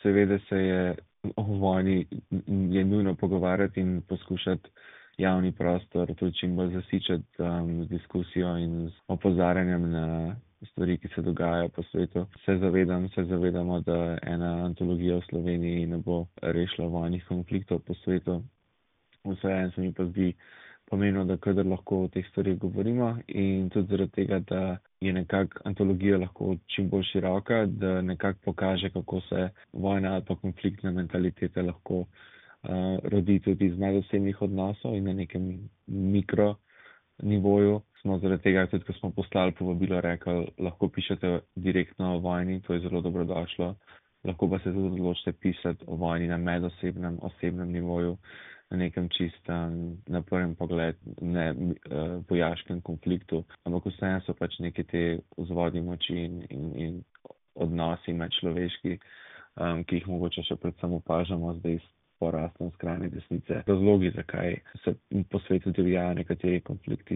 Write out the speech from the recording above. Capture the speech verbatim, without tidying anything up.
seveda se je o vojni je nujno pogovarjati in poskušati javni prostor tudi čim bolj zasičati um, z diskusijo in z opozarjanjem na stvari, ki se dogajajo po svetu. Se zavedam, se zavedamo, da ena antologija v Sloveniji ne bo rešila vojnih konfliktov po svetu. Vseeno se mi pa zdi pomembno, da kadar lahko o teh stvarih govorimo in tudi zaradi tega, da je nekako antologija lahko čim bolj široka, da nekako pokaže, kako se vojna ali pa konfliktne mentalitete lahko uh, rodi tudi iz medosebnih odnosov in na nekem mikro nivoju. Smo zaradi tega, tudi ko smo poslali povabilo, rekli, lahko pišete direktno o vojni, to je zelo dobrodošlo. Lahko pa se tudi odločite pisati o vojni na medosebnem, osebnem nivoju, na nekem čistem, na prvem pogled, ne uh, vojaškem konfliktu, ampak vseeno so pač neke te vzvodi moči in, in, in odnosi medčloveški, um, ki jih mogoče še predvsem opažamo zdaj s porastom skrajne desnice. Razlogi, zakaj se po svetu divjajo nekateri konflikti.